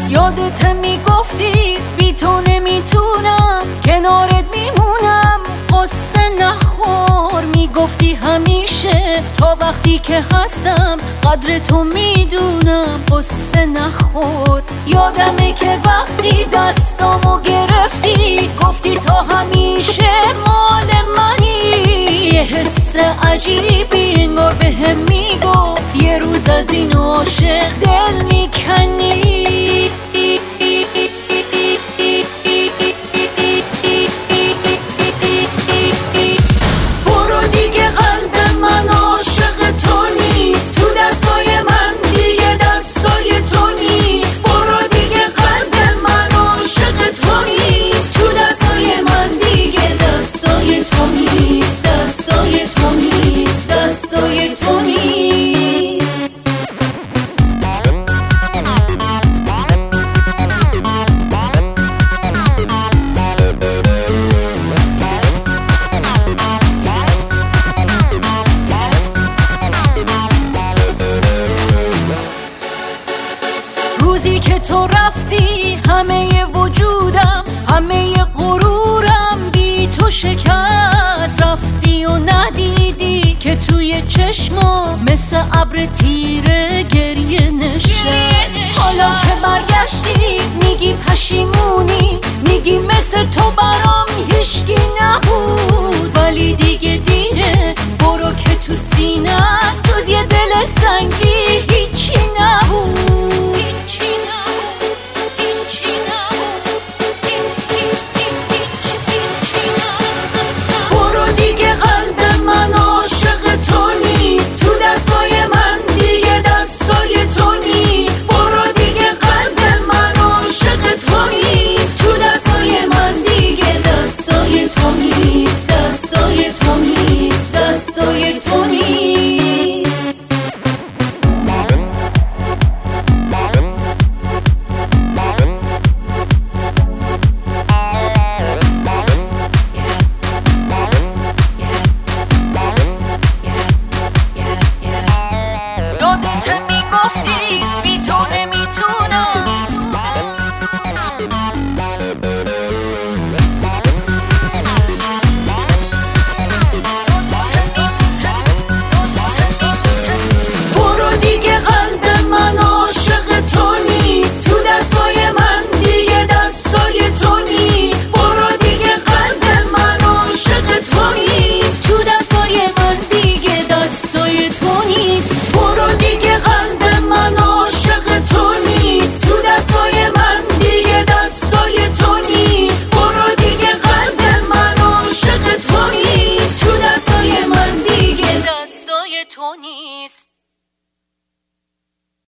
یادت میگفتی بی تو نمیتونم، کنارت میمونم قصه نخور. میگفتی همیشه تا وقتی که هستم قدر تو میدونم قصه نخور. یادمه که وقتی دستامو گرفتی گفتی تا همیشه مال منی. یه حس عجیبی انگار بهم میگفت یه روز از این عاشق دل میکنی. برو دیگه قلب من عاشق تو نیست، تو دستای من دیگه دستای تو نیست. برو دیگه قلب من عاشق تو نیست، تو دستای من دیگه دستای تو نیست. دستای تو نیست، دستای تو نیست. روزی که تو رفتی همه وجودم، همه غرورم بی تو شکست. رفتی و ندیدی که توی چشمام مثل ابر تیره گریه نشست. حالا که برگشتی میگی پشیمونی، میگی مثل تو برام هیچکی نبود.